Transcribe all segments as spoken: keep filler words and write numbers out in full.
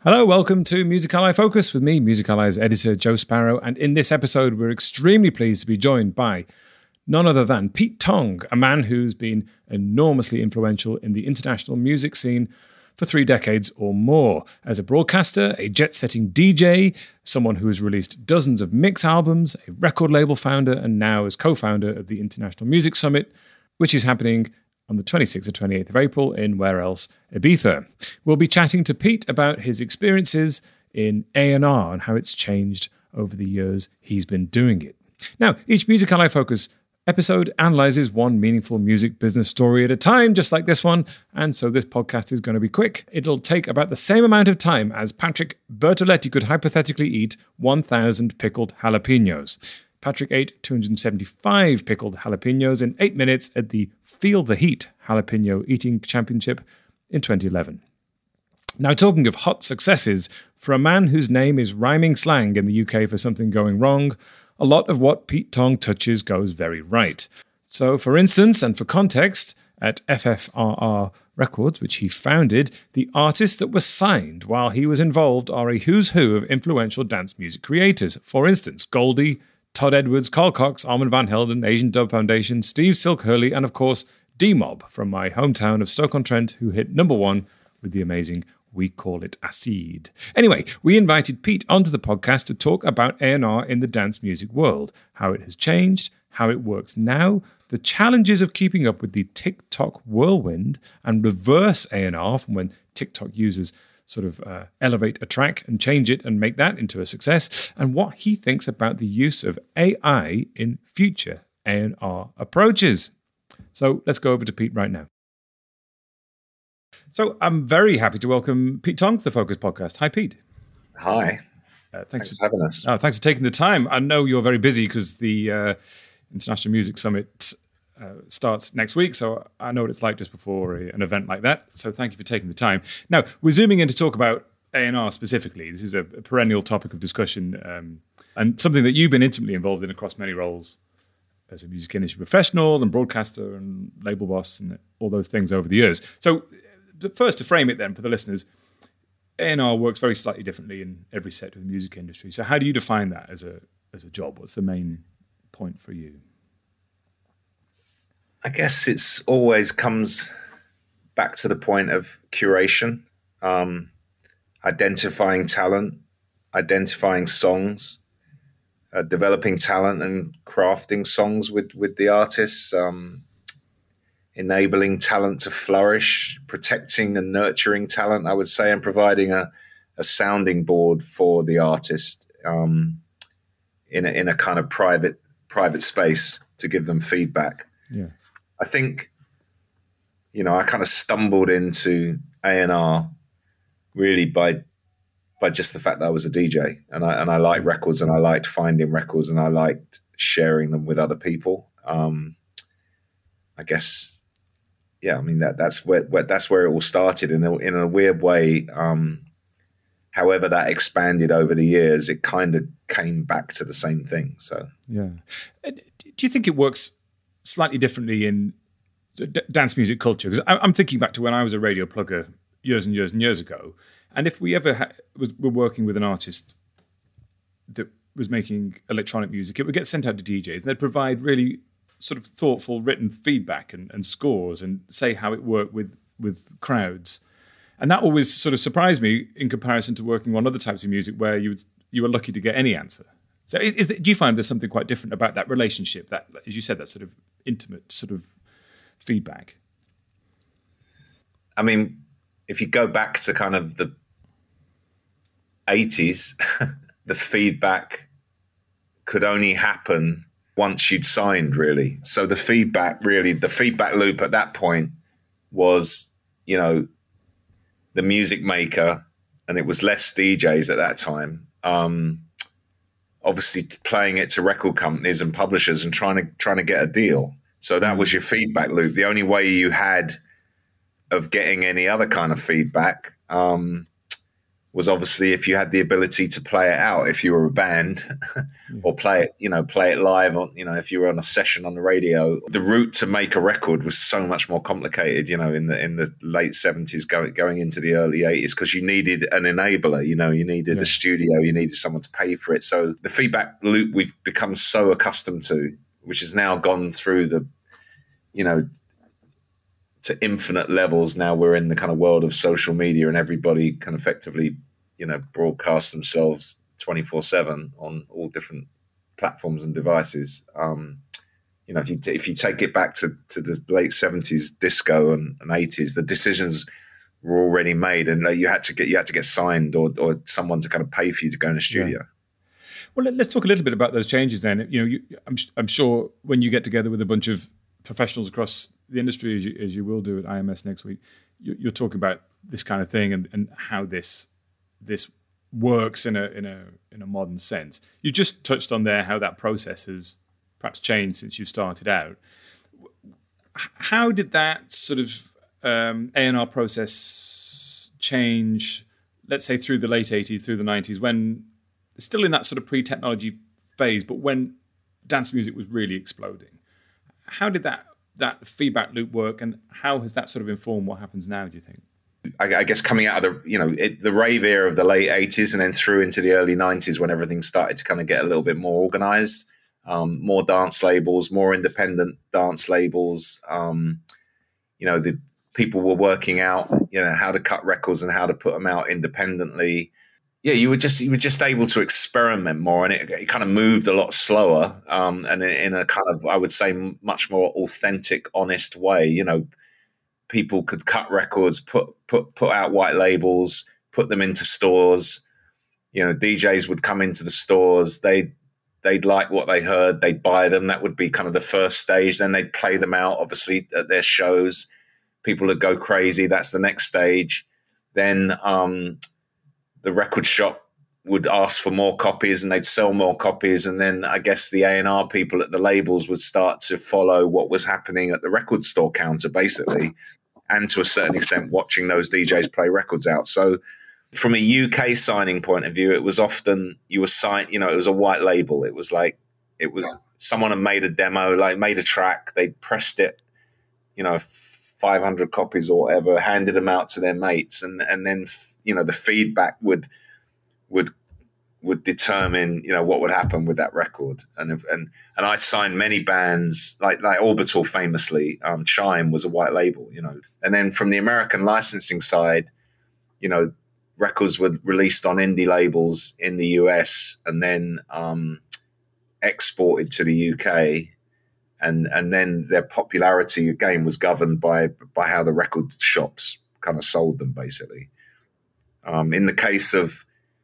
Hello, welcome to Music Ally Focus with me, Music Ally's editor, Joe Sparrow. And in this episode, we're extremely pleased to be joined by none other than Pete Tong, a man who's been enormously influential in the international music scene for three decades or more. As a broadcaster, a jet-setting D J, someone who has released dozens of mix albums, a record label founder, and now is co-founder of the International Music Summit, which is happening on the twenty-sixth or twenty-eighth of April in where else? Ibiza. We'll be chatting to Pete about his experiences in A and R and how it's changed over the years he's been doing it. Now, each Music Ally Focus episode analyzes one meaningful music business story at a time, just like this one, and so this podcast is going to be quick. It'll take about the same amount of time as Patrick Bertoletti could hypothetically eat one thousand pickled jalapenos. Patrick ate two hundred seventy-five pickled jalapenos in eight minutes at the Feel the Heat Jalapeno Eating Championship in twenty eleven. Now, talking of hot successes, for a man whose name is rhyming slang in the U K for something going wrong, a lot of what Pete Tong touches goes very right. So, for instance, and for context, at F F R R Records, which he founded, the artists that were signed while he was involved are a who's who of influential dance music creators. For instance, Goldie, Todd Edwards, Carl Cox, Armand Van Helden, Asian Dub Foundation, Steve Silk Hurley, and of course, D-Mob from my hometown of Stoke-on-Trent, who hit number one with the amazing We Call It Acid. Anyway, we invited Pete onto the podcast to talk about A and R in the dance music world, how it has changed, how it works now, the challenges of keeping up with the TikTok whirlwind and reverse A and R from when TikTok users sort of uh, elevate a track and change it and make that into a success, and what he thinks about the use of A I in future A and R approaches. So let's go over to Pete right now. So I'm very happy to welcome Pete Tong to the Focus Podcast. Hi, Pete. Hi. Uh, thanks, thanks for, for having us. Oh, thanks for taking the time. I know you're very busy because the uh, International Music Summit Uh, starts next week, so I know what it's like just before a, an event like that. So thank you for taking the time. Now, we're zooming in to talk about A and R specifically. This is a, a perennial topic of discussion um, and something that you've been intimately involved in across many roles as a music industry professional and broadcaster and label boss and all those things over the years. So first, to frame it then for the listeners, A and R works very slightly differently in every sector of the music industry. So how do you define that as a as a job? What's the main point for you? I guess it's always comes back to the point of curation, um, identifying talent, identifying songs, uh, developing talent and crafting songs with, with the artists, um, enabling talent to flourish, protecting and nurturing talent, I would say, and providing a, a sounding board for the artist um, in a, in a kind of private private space to give them feedback. Yeah. I think, you know, I kind of stumbled into A and R really by by just the fact that I was a D J and I and I liked records and I liked finding records and I liked sharing them with other people. Um, I guess, yeah, I mean that that's where, where that's where it all started in a, in a weird way. Um, however, that expanded over the years, it kind of came back to the same thing. So yeah, do you think it works slightly differently in d- dance music culture? Because I'm thinking back to when I was a radio plugger years and years and years ago, and if we ever ha- was, were working with an artist that was making electronic music, it would get sent out to D Js, and they'd provide really sort of thoughtful written feedback and, and scores and say how it worked with with crowds, and that always sort of surprised me in comparison to working on other types of music where you would, you were lucky to get any answer. So is, is, do you find there's something quite different about that relationship, that, as you said, that sort of intimate sort of feedback? I mean, if you go back to kind of the eighties, the feedback could only happen once you'd signed, really. So the feedback really, the feedback loop at that point was, you know, the music maker, and it was less D Js at that time, um, obviously playing it to record companies and publishers and trying to trying to get a deal. So that was your feedback loop. The only way you had of getting any other kind of feedback um, was obviously if you had the ability to play it out, if you were a band, yeah. or play it, you know, play it live on, you know, if you were on a session on the radio. The route to make a record was so much more complicated, you know, in the in the late seventies, going going into the early eighties, because you needed an enabler, you know, you needed yeah. a studio, you needed someone to pay for it. So the feedback loop we've become so accustomed to, which has now gone through the, you know, to infinite levels. Now we're in the kind of world of social media, and everybody can effectively, you know, broadcast themselves twenty-four seven on all different platforms and devices. Um, you know, if you t- if you take it back to, to the late seventies disco and, and eighties, the decisions were already made, and uh, you had to get you had to get signed or or someone to kind of pay for you to go in a studio. Yeah. Well, let's talk a little bit about those changes then. You know, you, I'm I'm sure when you get together with a bunch of professionals across the industry, as you, as you will do at I M S next week, you, you're talking about this kind of thing and, and how this this works in a in a in a modern sense. You just touched on there how that process has perhaps changed since you started out. How did that sort of um, A and R process change, let's say through the late eighties, through the nineties, when still in that sort of pre-technology phase, but when dance music was really exploding? How did that that feedback loop work, and how has that sort of informed what happens now, do you think? I, I guess coming out of the, you know, it, the rave era of the late eighties and then through into the early nineties, when everything started to kind of get a little bit more organized, um, more dance labels, more independent dance labels. Um, you know, the people were working out, you know, how to cut records and how to put them out independently. Yeah, you were just you were just able to experiment more, and it, it kind of moved a lot slower, um, and in, in a kind of, I would say, much more authentic, honest way. You know, people could cut records, put put put out white labels, put them into stores. You know, D Js would come into the stores. They they'd like what they heard. They'd buy them. That would be kind of the first stage. Then they'd play them out, obviously, at their shows. People would go crazy. That's the next stage. Then um, the record shop would ask for more copies, and they'd sell more copies. And then I guess the A and R people at the labels would start to follow what was happening at the record store counter, basically, and to a certain extent watching those D Js play records out. So from a U K signing point of view, it was often you were signed, you know, it was a white label. It was like, it was someone had made a demo, like made a track, they pressed it, you know, five hundred copies or whatever, handed them out to their mates. And, and then, you know, the feedback would, would, would determine, you know, what would happen with that record. And, if, and, and I signed many bands like, like Orbital famously, um, Chime was a white label, you know, and then from the American licensing side, you know, records were released on indie labels in the U S and then, um, exported to the U K. And, and then their popularity again was governed by, by how the record shops kind of sold them, basically. Um, in the case of,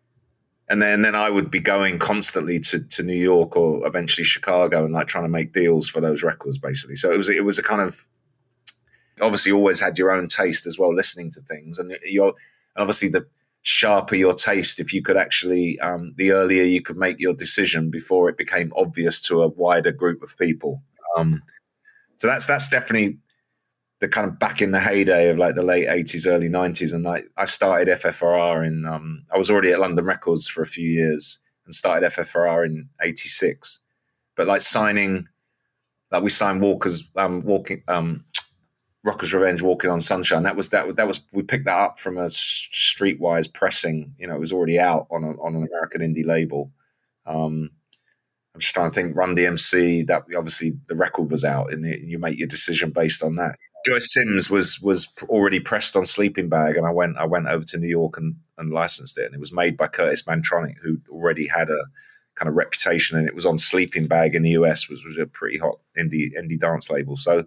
And then, then I would be going constantly to, to New York or eventually Chicago and like trying to make deals for those records, basically. So it was it was a kind of, obviously always had your own taste as well, listening to things. And you're and obviously the sharper your taste, if you could actually, um, the earlier you could make your decision before it became obvious to a wider group of people. Um, so that's that's definitely the kind of back in the heyday of like the late eighties, early nineties. And like I started F F R R in, um, I was already at London Records for a few years and started F F R R in eighty-six. But like signing, like we signed Walker's, um, walking, um, Rocker's Revenge, Walking on Sunshine. That was, that, that was, we picked that up from a Streetwise pressing, you know, it was already out on a, on an American indie label. Um, I'm just trying to think, Run D M C, that obviously the record was out and you make your decision based on that. Joyce Sims was was already pressed on Sleeping Bag, and I went I went over to New York and, and licensed it, and it was made by Curtis Mantronic, who already had a kind of reputation, and it was on Sleeping Bag in the U S, which was a pretty hot indie indie dance label. So,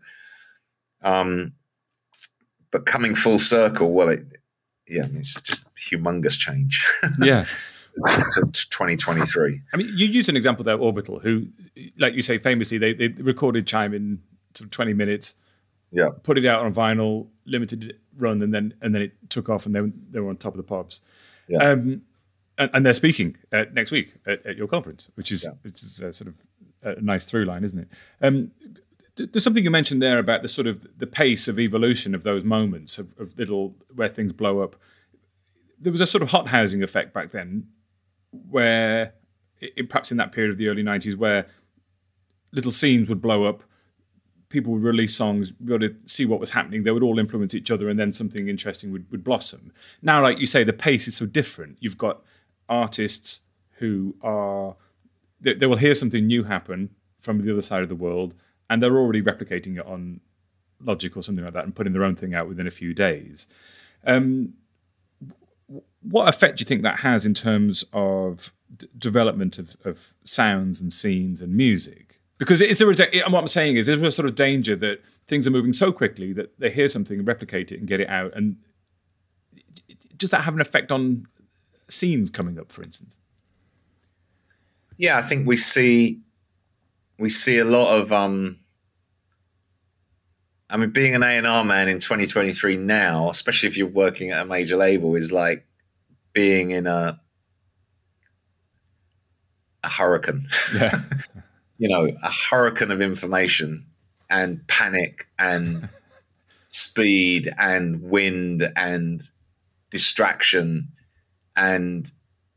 um, but coming full circle, well, it yeah, I mean, it's just humongous change. Yeah. To twenty twenty-three. I mean, you use an example there, Orbital, who, like you say, famously, they, they recorded Chime in sort of twenty minutes. Yeah, put it out on vinyl, limited run, and then and then it took off, and they they were on top of the pops. Yeah. Um, and, and they're speaking uh, next week at, at your conference, which is yeah. which is a sort of a nice through line, isn't it? Um, there's something you mentioned there about the sort of the pace of evolution of those moments of, of little where things blow up. there was a sort of hot housing effect back then, where it, perhaps in that period of the early nineties, where little scenes would blow up, people would release songs, be able to see what was happening. They would all influence each other, and then something interesting would, would blossom. Now, like you say, the pace is so different. You've got artists who are, they, they will hear something new happen from the other side of the world, and they're already replicating it on Logic or something like that and putting their own thing out within a few days. Um, what effect do you think that has in terms of d- development of, of sounds and scenes and music? Because is there a da- what I'm saying is, is there a sort of danger that things are moving so quickly that they hear something and replicate it and get it out? And does that have an effect on scenes coming up, for instance? Yeah, I think we see we see a lot of. Um, I mean, being an A and R man in twenty twenty-three now, especially if you're working at a major label, is like being in a a hurricane. Yeah. You know, a hurricane of information and panic and speed and wind and distraction. And,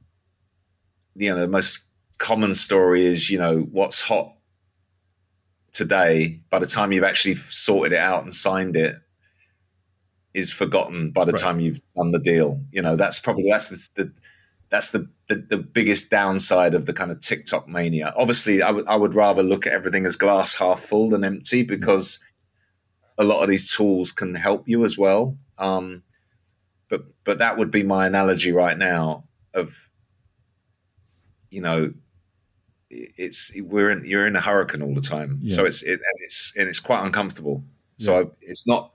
you know, the most common story is, you know, what's hot today, by the time you've actually sorted it out and signed it, is forgotten by the right. time you've done the deal. You know, that's probably, that's the, the that's the, the, the biggest downside of the kind of TikTok mania. Obviously, I, w- I would rather look at everything as glass half full than empty, because a lot of these tools can help you as well. Um, but but that would be my analogy right now of, you know, it's we're in you're in a hurricane all the time, yeah. so it's it, and it's and it's quite uncomfortable. So yeah. I, it's not.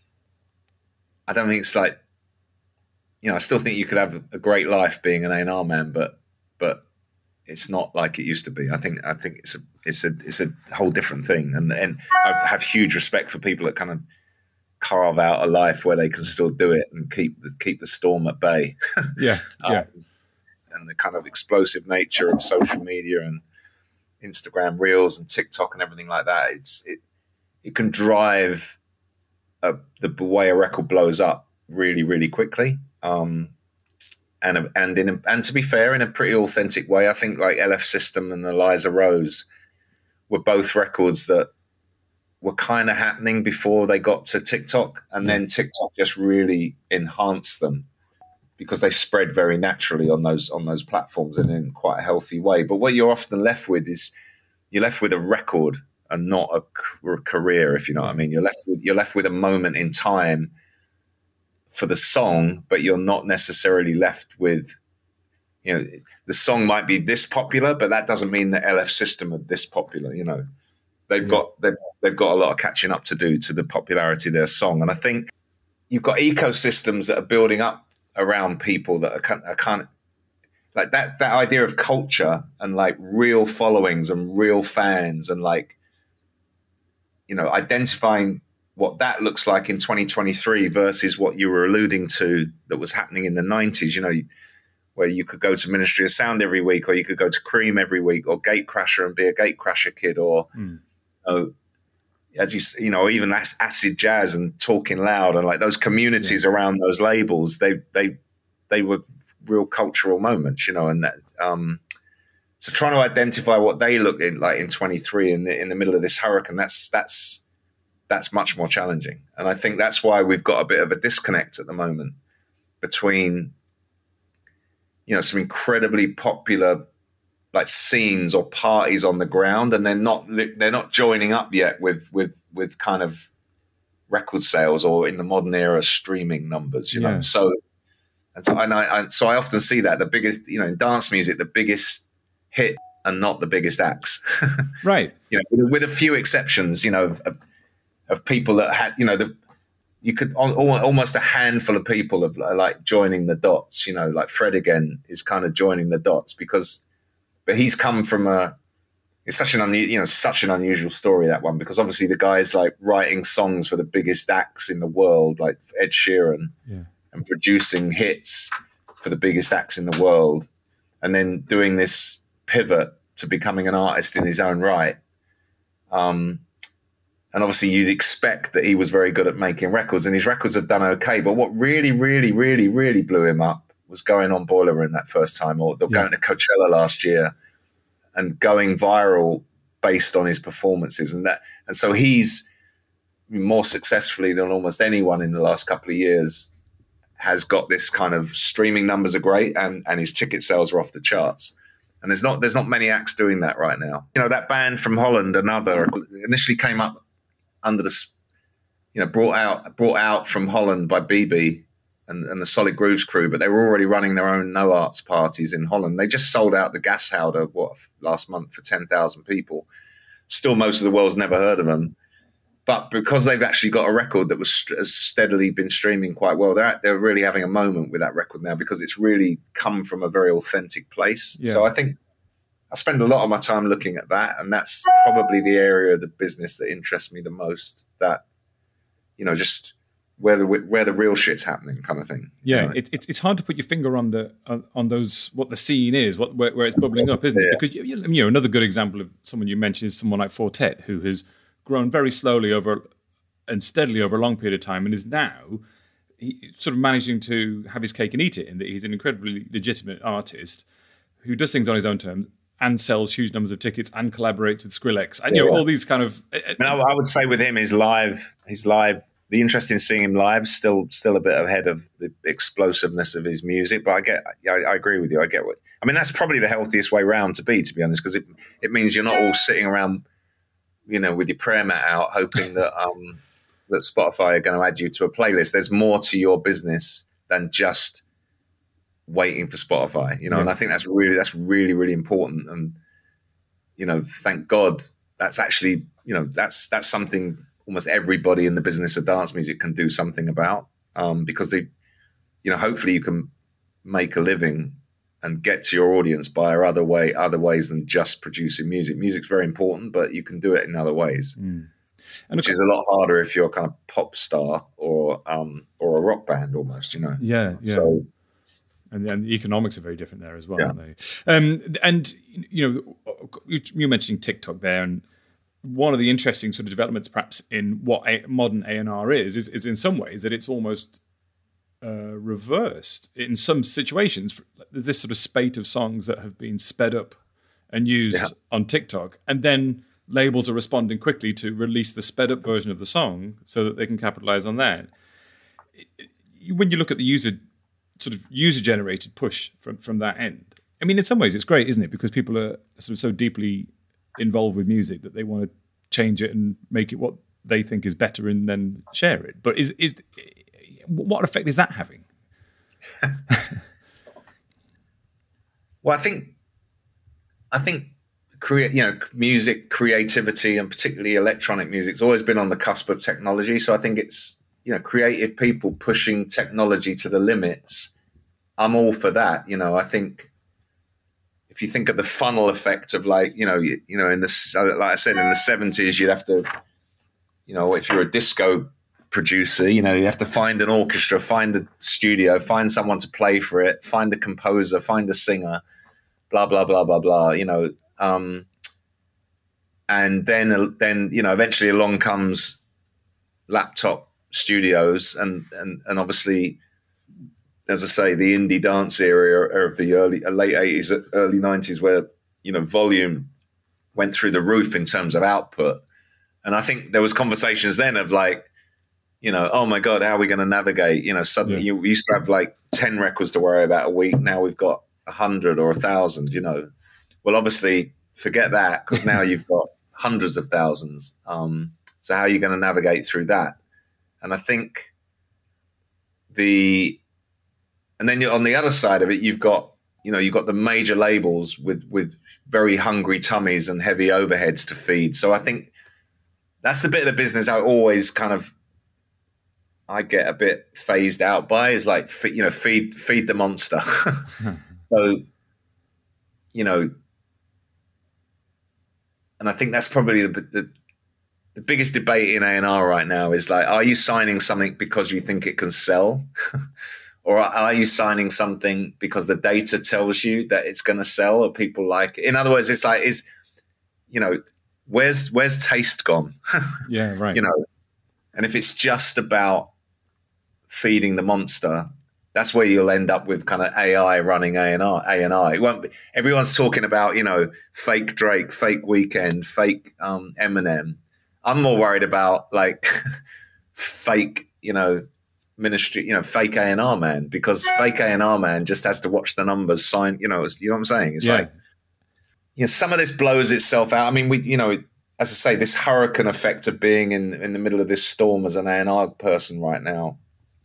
I don't think it's like. You know, I still think you could have a great life being an A and R man, but but it's not like it used to be. I think I think it's a it's a it's a whole different thing, and and I have huge respect for people that kind of carve out a life where they can still do it and keep the keep the storm at bay. Yeah, yeah. Um, and the kind of explosive nature of social media and Instagram Reels and TikTok and everything like that. It's it it can drive a, the way a record blows up really really quickly. Um, and and in a, and to be fair, in a pretty authentic way, I think like L F System and Eliza Rose were both records that were kind of happening before they got to TikTok, and then TikTok just really enhanced them because they spread very naturally on those on those platforms and in quite a healthy way. But what you're often left with is you're left with a record and not a, a career, if you know what I mean. You're left with you're left with a moment in time for the song, but you're not necessarily left with, you know, the song might be this popular, but that doesn't mean the L F System are this popular. You know, they've yeah. got they've, they've got a lot of catching up to do to the popularity of their song. And I think you've got ecosystems that are building up around people that are, are kind of like that, that idea of culture and like real followings and real fans and like, you know, identifying what that looks like in twenty twenty-three versus what you were alluding to that was happening in the nineties, you know, where you could go to Ministry of Sound every week, or you could go to Cream every week, or Gatecrasher and be a Gatecrasher kid, or, mm. you know, as you, you know, even Acid Jazz and Talking Loud, and like those communities yeah. around those labels, they, they, they were real cultural moments, you know, and that, um, so trying to identify what they look in, like in twenty-three in the, in the middle of this hurricane, that's, that's, that's much more challenging. And I think that's why we've got a bit of a disconnect at the moment between, you know, some incredibly popular like scenes or parties on the ground, and they're not, they're not joining up yet with, with, with kind of record sales or in the modern era streaming numbers, you know? Yeah. So, and so, and I, I, so I often see that the biggest, you know, in dance music, the biggest hit and not the biggest acts. Right. You know, with, with a few exceptions, you know, of, of, of people that had, you know, the, you could almost a handful of people of like joining the dots, you know, like Fred again is kind of joining the dots because, but he's come from a, it's such an, unu, you know, such an unusual story, that one, because obviously the guy's like writing songs for the biggest acts in the world, like Ed Sheeran, yeah. and producing hits for the biggest acts in the world. And then doing this pivot to becoming an artist in his own right. Um, And obviously you'd expect that he was very good at making records, and his records have done okay. But what really, really, really, really blew him up was going on Boiler Room that first time, or they're yeah. going to Coachella last year and going viral based on his performances. And that, and so he's more successfully than almost anyone in the last couple of years has got this kind of streaming numbers are great, and, and his ticket sales are off the charts. And there's not there's not many acts doing that right now. You know, that band from Holland, Another, initially came up under the, you know, brought out brought out from Holland by B B and, and the Solid Grooves crew, but they were already running their own no arts parties in Holland. They just sold out the Gashouder, what, last month for ten thousand people. Still, most of the world's never heard of them. But because they've actually got a record that was has steadily been streaming quite well, they're they're really having a moment with that record now, because it's really come from a very authentic place. Yeah. So I think I spend a lot of my time looking at that, and that's probably the area of the business that interests me the most. That, you know, just where the where the real shit's happening, kind of thing. Yeah, you know? it's it's it's hard to put your finger on the on, on those what the scene is, what where, where it's bubbling up, isn't it? Yeah. Because you, you know, another good example of someone you mentioned is someone like Fortet, who has grown very slowly over and steadily over a long period of time, and is now he, sort of managing to have his cake and eat it, in that he's an incredibly legitimate artist who does things on his own terms and sells huge numbers of tickets and collaborates with Skrillex and, you know, yeah. all these kind of. Uh, I, mean, I, I would say with him, his live, his live. The interest in seeing him live still still a bit ahead of the explosiveness of his music. But I get, I, I agree with you. I get what I mean. That's probably the healthiest way round to be, to be honest, because it it means you're not all sitting around, you know, with your prayer mat out, hoping that um, that Spotify are going to add you to a playlist. There's more to your business than just waiting for Spotify, you know. Yeah. And I think that's really, that's really, really important. And, you know, thank God that's actually, you know, that's that's something almost everybody in the business of dance music can do something about, um, because they, you know, hopefully you can make a living and get to your audience by other way, other ways than just producing music. Music's very important, but you can do it in other ways, mm. and which is a lot harder if you're a kind of pop star or um, or a rock band almost, you know. Yeah, yeah. So, and then the economics are very different there as well, yeah. aren't they? Um, and you know, you, you're mentioning TikTok there, and one of the interesting sort of developments, perhaps, in what a, modern A and R is, is, is in some ways that it's almost uh, reversed. In some situations, there's this sort of spate of songs that have been sped up and used yeah. on TikTok, and then labels are responding quickly to release the sped up version of the song so that they can capitalize on that. When you look at the user sort of user generated push from, from that end, I mean, in some ways it's great, isn't it? Because people are sort of so deeply involved with music that they want to change it and make it what they think is better and then share it. But is is what effect is that having? Well, I think I think create you know music creativity, and particularly electronic music, has always been on the cusp of technology. So I think it's, you know, creative people pushing technology to the limits. I'm all for that. You know, I think if you think of the funnel effect of, like, you know, you, you know, in the, like I said, in the seventies, you'd have to, you know, if you're a disco producer, you know, you have to find an orchestra, find a studio, find someone to play for it, find a composer, find a singer, blah, blah, blah, blah, blah, you know. Um, and then, then, you know, eventually along comes laptop studios and, and, and obviously, as I say, the indie dance era of the early, late eighties, early nineties, where, you know, volume went through the roof in terms of output. And I think there was conversations then of, like, you know, oh my God, how are we going to navigate? You know, suddenly yeah. you we used to have like ten records to worry about a week. Now we've got a hundred or a thousand, you know. Well, obviously forget that, because now you've got hundreds of thousands. Um, so how are you going to navigate through that? And I think the, and then on the other side of it, you've got, you know, you've got the major labels with, with very hungry tummies and heavy overheads to feed. So I think that's the bit of the business I always kind of, I get a bit phased out by, is like, you know, feed, feed the monster. So, you know, and I think that's probably the, the, the biggest debate in A and R right now is, like, are you signing something because you think it can sell? Or are you signing something because the data tells you that it's going to sell or people like it? In other words, it's like, is, you know, where's where's taste gone? Yeah, right. You know, and if it's just about feeding the monster, That's where you'll end up with kind of A I running A and R, A and I. It won't be, everyone's talking about, you know, fake Drake, fake Weeknd, fake um, Eminem. I'm more worried about like fake, you know, ministry, you know, fake A and R man, because fake A and R man just has to watch the numbers, sign, you know, you know what I'm saying? It's yeah. like, you know, some of this blows itself out. I mean, we, you know, as I say, this hurricane effect of being in, in the middle of this storm as an A and R person right now,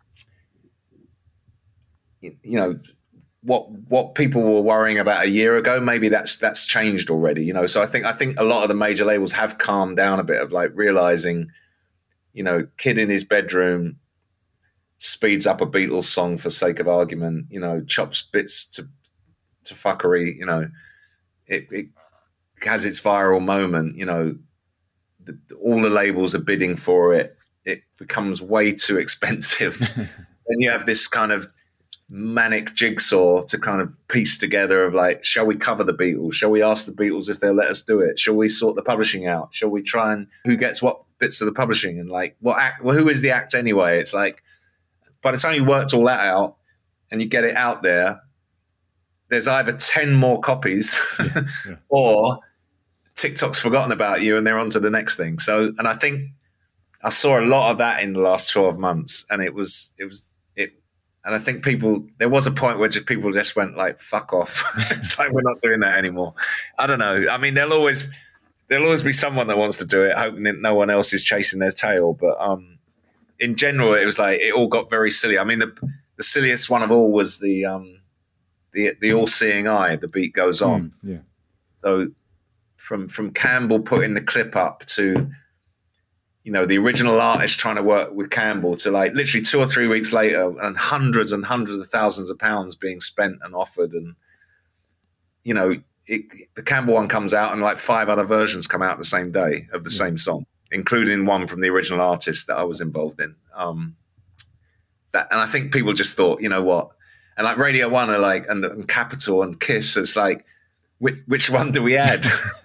you, you know, what what people were worrying about a year ago, maybe that's that's changed already, you know. So I think I think a lot of the major labels have calmed down a bit of like realizing, you know, kid in his bedroom speeds up a Beatles song for sake of argument, you know, chops bits to to fuckery, you know, it, it has its viral moment, you know, the, all the labels are bidding for it. It becomes way too expensive. Then you have this kind of manic jigsaw to kind of piece together of like, shall we cover the Beatles? Shall we ask the Beatles if they'll let us do it? Shall we sort the publishing out? Shall we try and who gets what bits of the publishing? And like, what act, well, who is the act anyway? It's like, by the time you worked all that out and you get it out there, there's either ten more copies yeah, yeah. or TikTok's forgotten about you and they're on to the next thing. So, and I think I saw a lot of that in the last twelve months, and it was, it was, it, and I think people, there was a point where just people just went like, fuck off. It's like, we're not doing that anymore. I don't know. I mean, there'll always, there'll always be someone that wants to do it, hoping that no one else is chasing their tail. But um, in general, it was like, it all got very silly. I mean, the, the silliest one of all was the, um, the, the all-seeing eye, the beat goes on. Mm, yeah. So from, from Campbell putting the clip up to, you know, the original artist trying to work with Campbell to like literally two or three weeks later and hundreds and hundreds of thousands of pounds being spent and offered. And, you know, it, the Campbell one comes out and like five other versions come out the same day of the yeah. same song, including one from the original artist that I was involved in. Um, that, and I think people just thought, you know what? And like Radio One are like, and, and Capital and Kiss, it's like, which, which one do we add?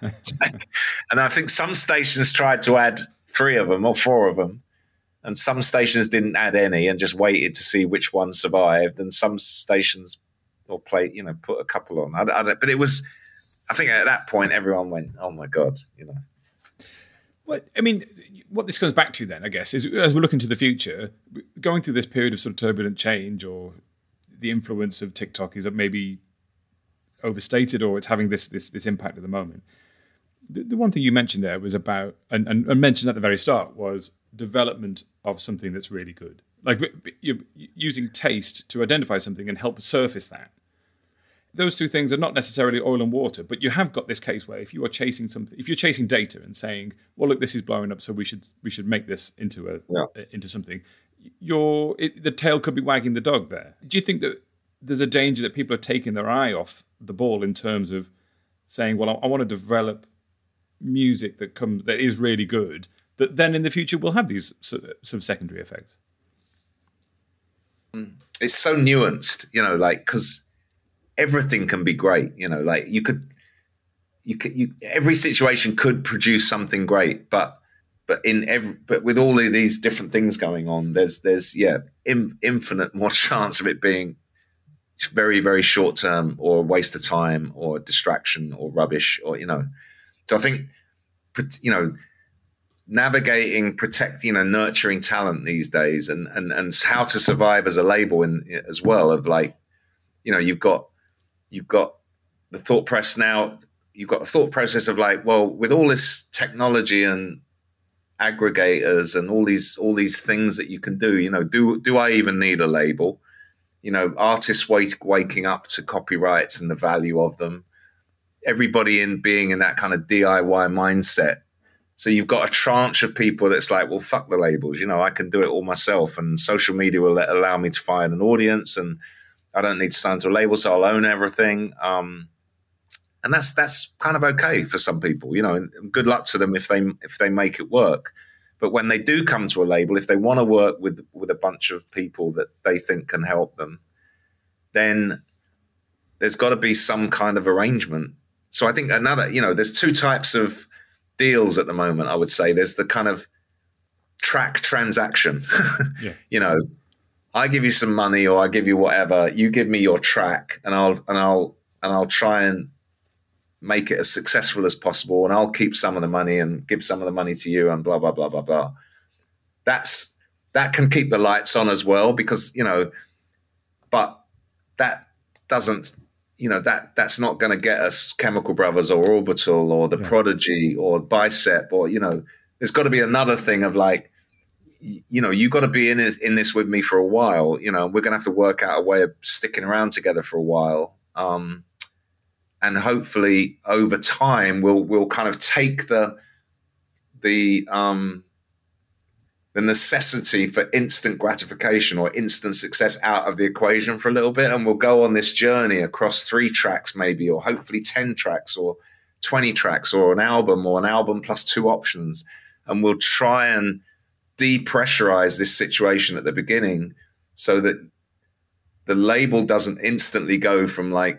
And I think some stations tried to add three of them or four of them, and some stations didn't add any and just waited to see which one survived, and some stations or play, you know, put a couple on. I, I don't, but it was, I think at that point everyone went, oh my God, you know. Well, I mean, what this comes back to then, I guess, is as we're looking to the future, going through this period of sort of turbulent change, or the influence of TikTok is maybe overstated, or it's having this this this impact at the moment. The, the one thing you mentioned there was about, and, and, and mentioned at the very start, was development of something that's really good. Like you're using taste to identify something and help surface that. Those two things are not necessarily oil and water, but you have got this case where if you are chasing something, if you're chasing data and saying, well, look, this is blowing up, so we should we should make this into a yeah. into something, you're, it, the tail could be wagging the dog there. Do you think that there's a danger that people are taking their eye off the ball in terms of saying, well, I, I want to develop music that comes that is really good, that then in the future will have these sort of secondary effects? It's so nuanced, you know, like, because everything can be great, you know, like you could, you could, you, every situation could produce something great, but, but in every, but with all of these different things going on, there's, there's, yeah, in, infinite more chance of it being very, very short term, or a waste of time, or distraction, or rubbish, or, you know. So I think, you know, navigating, protect, you know, nurturing talent these days, and and and how to survive as a label in as well, of like, you know, you've got you've got the thought press now, you've got a thought process of like, well, with all this technology and aggregators and all these all these things that you can do, you know, do do I even need a label? You know, artists wake, waking up to copyrights and the value of them. Everybody in being in that kind of D I Y mindset. So you've got a tranche of people that's like, well, fuck the labels. You know, I can do it all myself, and social media will let, allow me to find an audience, and I don't need to sign to a label, so I'll own everything. Um, and that's that's kind of okay for some people, you know, and good luck to them if they if they make it work. But when they do come to a label, if they want to work with with a bunch of people that they think can help them, then there's got to be some kind of arrangement. So I think another, you know, there's two types of deals at the moment, I would say. There's the kind of track transaction. Yeah. You know, I give you some money or I give you whatever, you give me your track and I'll and I'll and I'll try and make it as successful as possible, and I'll keep some of the money and give some of the money to you and blah blah blah blah blah. That's that can keep the lights on as well, because, you know, but that doesn't, you know, that that's not going to get us Chemical Brothers or Orbital or The yeah. Prodigy or Bicep, or, you know, there's got to be another thing of like, you know, you got to be in this, in this with me for a while. You know, we're going to have to work out a way of sticking around together for a while. Um, and hopefully over time, we'll, we'll kind of take the, the, um, the necessity for instant gratification or instant success out of the equation for a little bit. And we'll go on this journey across three tracks, maybe, or hopefully ten tracks or twenty tracks or an album or an album plus two options. And we'll try and depressurize this situation at the beginning so that the label doesn't instantly go from like,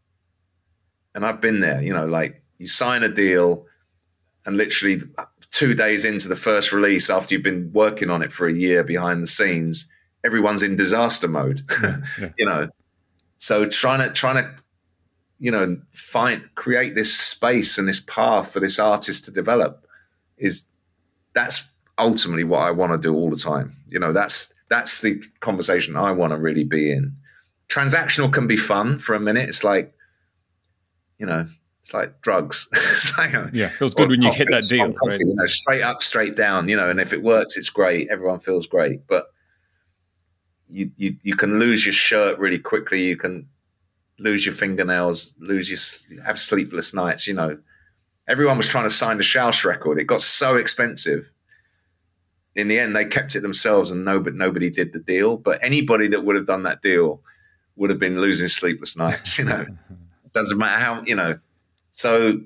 and I've been there, you know, like you sign a deal and literally two days into the first release, after you've been working on it for a year behind the scenes, everyone's in disaster mode, yeah, yeah. you know? So trying to, trying to, you know, find, create this space and this path for this artist to develop is, that's ultimately what I want to do all the time. You know, that's, that's the conversation I want to really be in. Transactional can be fun for a minute. It's like, you know, it's like drugs. It's like, yeah, feels good when you hit that deal. Coffee, right? You know, straight up, straight down. You know, and if it works, it's great. Everyone feels great. But you you you can lose your shirt really quickly. You can lose your fingernails. Lose your have sleepless nights. You know, everyone was trying to sign the Shouse record. It got so expensive. In the end, they kept it themselves, and nobody nobody did the deal. But anybody that would have done that deal would have been losing sleepless nights. You know. Doesn't matter how, you know, so,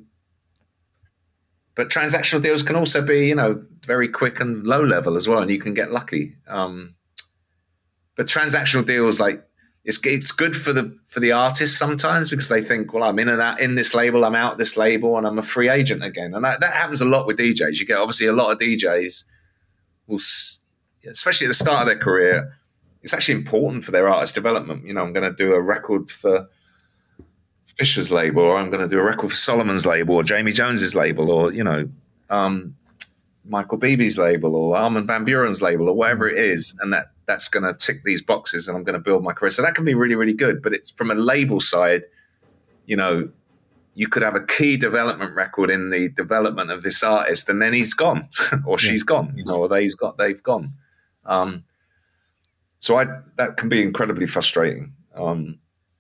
but transactional deals can also be, you know, very quick and low level as well, and you can get lucky. Um, but transactional deals, like, it's it's good for the for the artists sometimes, because they think, well, I'm in and out in this label, I'm out this label, and I'm a free agent again. And that, that happens a lot with D Js. You get obviously a lot of D Js will, especially at the start of their career, it's actually important for their artist development. You know, I'm going to do a record for Fisher's label, or I'm going to do a record for Solomon's label, or Jamie Jones's label, or, you know, um, Michael Beebe's label, or Armin van Buuren's label, or whatever it is. And that that's going to tick these boxes, and I'm going to build my career. So that can be really, really good. But it's from a label side, you know, you could have a key development record in the development of this artist, and then he's gone or she's yeah. gone, you know, or they've got, they've gone. Um, so I, that can be incredibly frustrating. Um,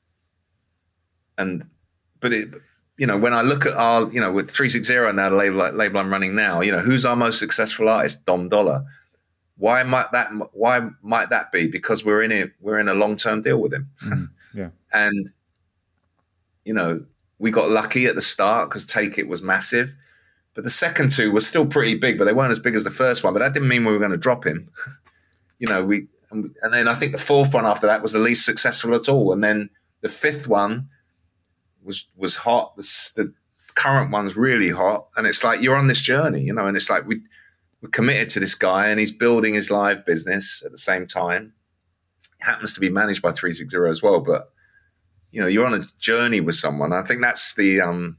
And, but it, you know, when I look at our, you know, with three sixty now, the label, like, label I'm running now, you know, who's our most successful artist? Dom Dollar. Why might that, why might that be? Because we're in a, we're in a long-term deal with him. Mm, yeah. And, you know, we got lucky at the start because Take It was massive, but the second two were still pretty big, but they weren't as big as the first one. But that didn't mean we were going to drop him. You know, we, and, and then I think the fourth one after that was the least successful at all. And then the fifth one was was hot. The, the current one's really hot, and it's like you're on this journey, you know. And it's like we we're committed to this guy, and he's building his live business at the same time. It happens to be managed by three sixty as well, but you know, you're on a journey with someone. I think that's the um,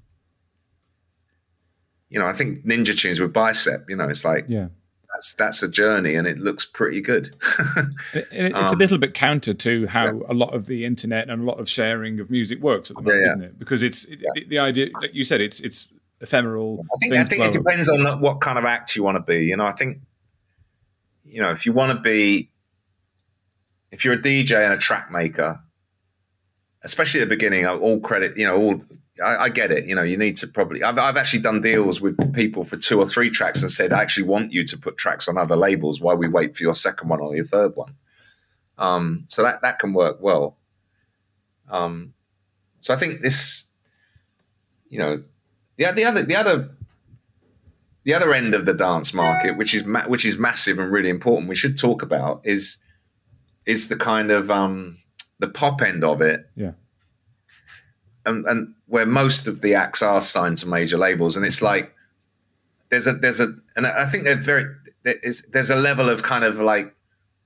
you know, I think Ninja Tunes with Bicep. You know, it's like yeah. That's, that's a journey, and it looks pretty good. it, it's um, a little bit counter to how yeah. a lot of the internet and a lot of sharing of music works at the moment, yeah, yeah. isn't it? Because it's it, yeah. the, the idea, like you said, it's it's ephemeral. I think I think it depends on the, what kind of act you want to be. You know, I think, you know, if you want to be, if you're a D J and a track maker, especially at the beginning, all credit, you know, all. I, I get it. You know, you need to probably, I've, I've actually done deals with people for two or three tracks and said, I actually want you to put tracks on other labels while we wait for your second one or your third one. Um, so that, that can work well. Um, so I think this, you know, the, the other, the other, the other end of the dance market, which is, ma- which is massive and really important, we should talk about is, is the kind of, um, the pop end of it. Yeah. And, and where most of the acts are signed to major labels, and it's like there's a there's a and I think they're very there's there's a level of kind of like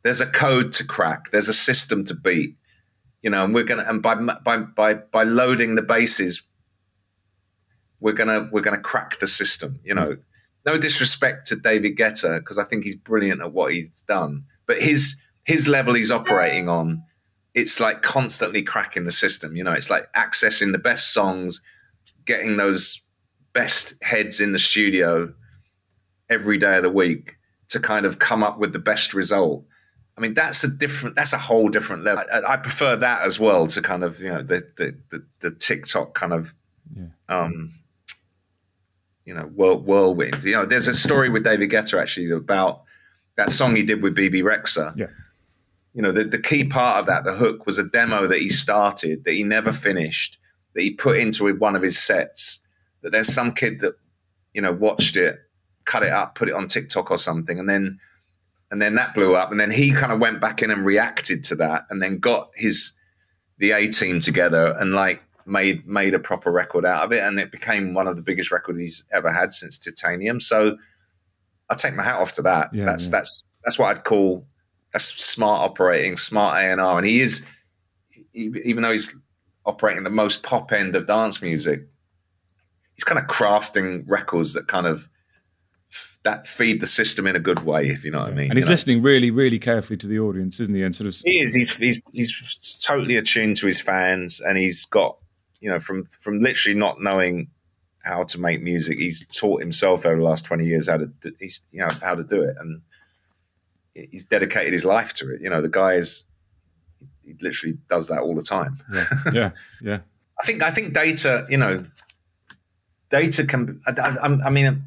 there's a code to crack. There's a system to beat, you know, and we're going to, and by, by, by, by loading the bases, we're going to, we're going to crack the system, you know. No disrespect to David Guetta, because I think he's brilliant at what he's done, but his, his level he's operating on, it's like constantly cracking the system. You know, it's like accessing the best songs, getting those best heads in the studio every day of the week to kind of come up with the best result. I mean, that's a different, that's a whole different level. I, I prefer that as well to kind of, you know, the the the, the TikTok kind of, yeah. um, you know, whirl, whirlwind. You know, there's a story with David Guetta actually about that song he did with B B Rexha. Yeah. You know, the, the key part of that, the hook, was a demo that he started, that he never finished, that he put into one of his sets, that there's some kid that, you know, watched it, cut it up, put it on TikTok or something, and then and then that blew up, and then he kind of went back in and reacted to that, and then got his the A team together and like made made a proper record out of it, and it became one of the biggest records he's ever had since Titanium. So I take my hat off to that. Yeah, that's yeah. that's that's what I'd call that's smart operating, smart A and R, and he is, even though he's operating the most pop end of dance music, he's kind of crafting records that kind of that feed the system in a good way, if you know what I mean. And he's you know? listening really, really carefully to the audience, isn't he? And sort of he is. He's he's he's totally attuned to his fans, and he's got, you know, from from literally not knowing how to make music, he's taught himself over the last twenty years how to do, he's you know how to do it, and he's dedicated his life to it. You know, the guy is he literally does that all the time. Yeah, yeah, yeah. I think I think data, you know, data can. I, I, I mean.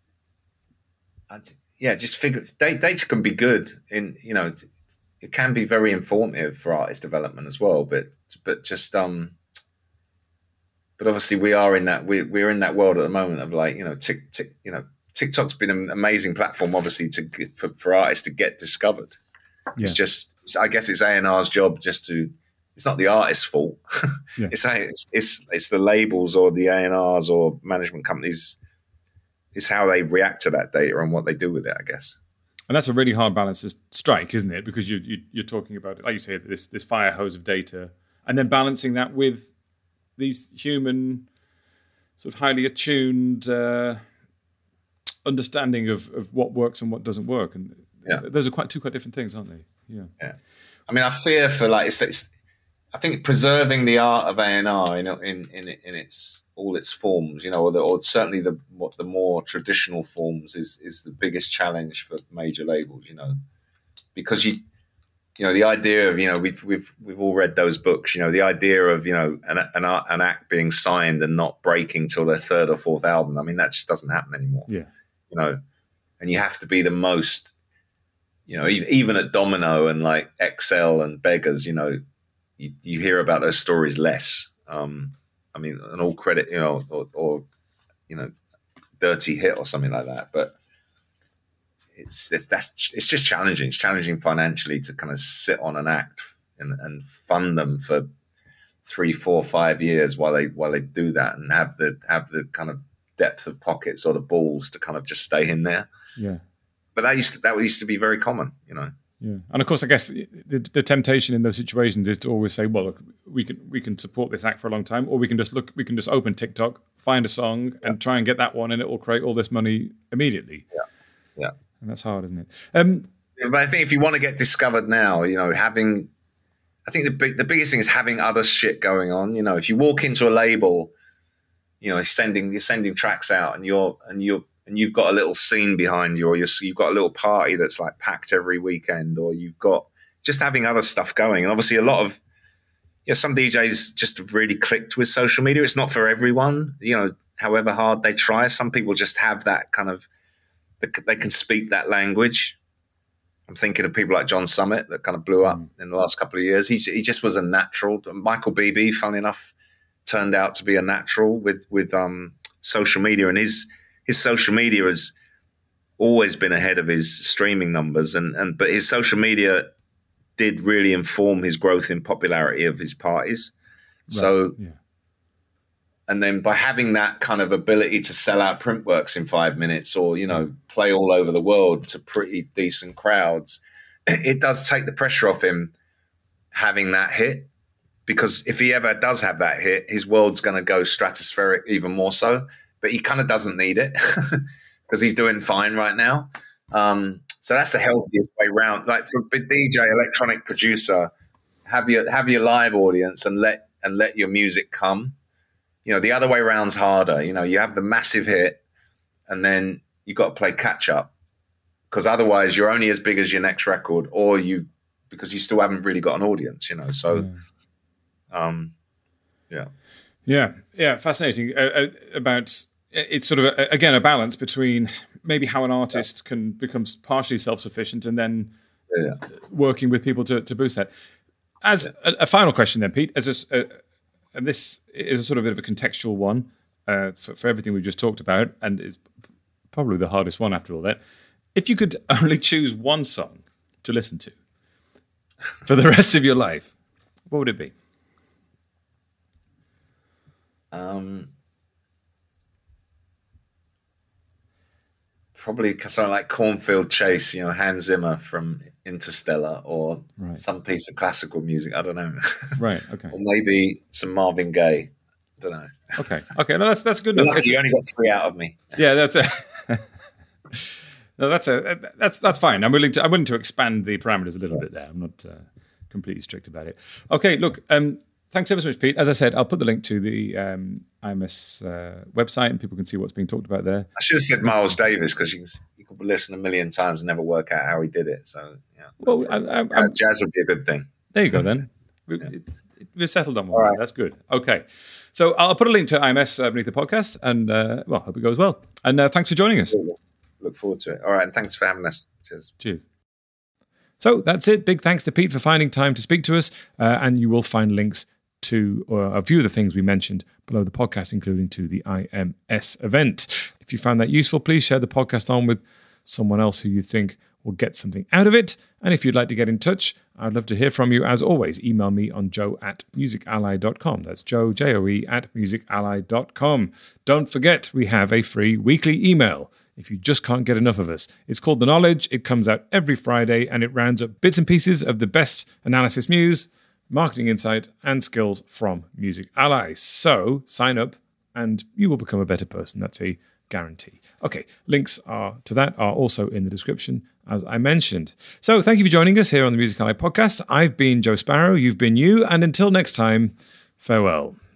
Yeah, just figure data can be good in, you know, it can be very informative for artist development as well. But but just um, but obviously we are in that we we're in that world at the moment of like, you know, tick tick you know TikTok's been an amazing platform obviously to get, for for artists to get discovered. Yeah. It's just I guess it's A and R's job just to. It's not the artist's fault. Yeah. it's, it's it's it's the labels or the A and R's or management companies. It's how they react to that data and what they do with it, I guess. And that's a really hard balance to strike, isn't it? Because you, you, you're talking about, like you say, this this fire hose of data, and then balancing that with these human, sort of highly attuned uh, understanding of, of what works and what doesn't work. And yeah. those are quite two quite different things, aren't they? Yeah. Yeah. I mean, I fear for like, it's, it's, I think preserving the art of A and R, you know, in in in its all its forms, you know, or, the, or certainly the what the more traditional forms is is the biggest challenge for major labels, you know, because you you know the idea of you know we've we've we've all read those books, you know, the idea of you know an an, an act being signed and not breaking till their third or fourth album. I mean, that just doesn't happen anymore. Yeah, you know, and you have to be the most, you know, even at Domino and like X L and Beggars, you know. You, you hear about those stories less. Um, I mean, an all credit, you know, or, or you know, Dirty Hit or something like that. But it's it's that's it's just challenging. It's challenging financially to kind of sit on an act and, and fund them for three, four, five years while they while they do that and have the have the kind of depth of pockets or the balls to kind of just stay in there. Yeah. But that used to, that used to be very common, you know. Yeah, and of course, I guess the, the temptation in those situations is to always say, "Well, look, we can we can support this act for a long time, or we can just look, we can just open TikTok, find a song, yeah. and try and get that one, and it will create all this money immediately." Yeah, yeah, and that's hard, isn't it? Um, yeah, but I think if you want to get discovered now, you know, having, I think the big, the biggest thing is having other shit going on. You know, if you walk into a label, you know, sending you're sending tracks out, and you're and you're and you've got a little scene behind you, or you're, you've got a little party that's like packed every weekend, or you've got just having other stuff going. And obviously a lot of, you know, some D Js just have really clicked with social media. It's not for everyone, you know, however hard they try. Some people just have that kind of, they can speak that language. I'm thinking of people like John Summit that kind of blew up mm. in the last couple of years. He, he just was a natural. Michael Beebe, funny enough, turned out to be a natural with, with um, social media, and his, His social media has always been ahead of his streaming numbers, and, and but his social media did really inform his growth in popularity of his parties. Right. So, yeah. And then by having that kind of ability to sell out Printworks in five minutes, or you know, play all over the world to pretty decent crowds, it does take the pressure off him having that hit, because if he ever does have that hit, his world's going to go stratospheric even more so. But he kind of doesn't need it because he's doing fine right now. Um, so that's the healthiest way round. Like for a D J, electronic producer, have your have your live audience and let and let your music come. You know, the other way round's harder. You know, you have the massive hit, and then you got to play catch up, because otherwise you're only as big as your next record, or you because you still haven't really got an audience. You know, so yeah, um, yeah, yeah, yeah, fascinating uh, uh, about. It's sort of, a, again, a balance between maybe how an artist yeah. can become partially self-sufficient and then yeah. working with people to, to boost that. As yeah. a, a final question then, Pete, as a, uh, and this is a sort of a bit of a contextual one uh, for, for everything we've just talked about, and is probably the hardest one after all that. If you could only choose one song to listen to for the rest of your life, what would it be? Um... Probably something like Cornfield Chase, you know, Hans Zimmer from Interstellar, or right. some piece of classical music. I don't know. Right. Okay. Or maybe some Marvin Gaye. I don't know. Okay. Okay. No, that's that's good enough. Lucky, you only got three out of me. Yeah, that's a. no, that's a that's that's fine. I'm willing to I'm willing to expand the parameters a little bit there. I'm not uh, completely strict about it. Okay. Look. Um. Thanks ever so much, Pete. As I said, I'll put the link to the um, I M S uh, website, and people can see what's being talked about there. I should have said Miles Davis, because you, you could listen a million times and never work out how he did it. So, yeah. Well, I, I, uh, jazz would be a good thing. There you go, then. we, yeah. it, it, we're settled on one. Right. That's good. Okay. So I'll put a link to I M S uh, beneath the podcast, and, uh, well, hope it goes well. And uh, thanks for joining us. Look forward to it. All right, and thanks for having us. Cheers. Cheers. So that's it. Big thanks to Pete for finding time to speak to us, uh, and you will find links to uh, a few of the things we mentioned below the podcast, including to the I M S event. If you found that useful, please share the podcast on with someone else who you think will get something out of it. And if you'd like to get in touch, I'd love to hear from you. As always, email me on joe at musically dot com. That's Joe, J O E, at musically dot com. Don't forget, we have a free weekly email if you just can't get enough of us. It's called The Knowledge. It comes out every Friday, and it rounds up bits and pieces of the best analysis news, marketing insight, and skills from Music Ally. So sign up and you will become a better person. That's a guarantee. Okay, links are to that are also in the description, as I mentioned. So thank you for joining us here on the Music Ally podcast. I've been Joe Sparrow, you've been you, and until next time, farewell.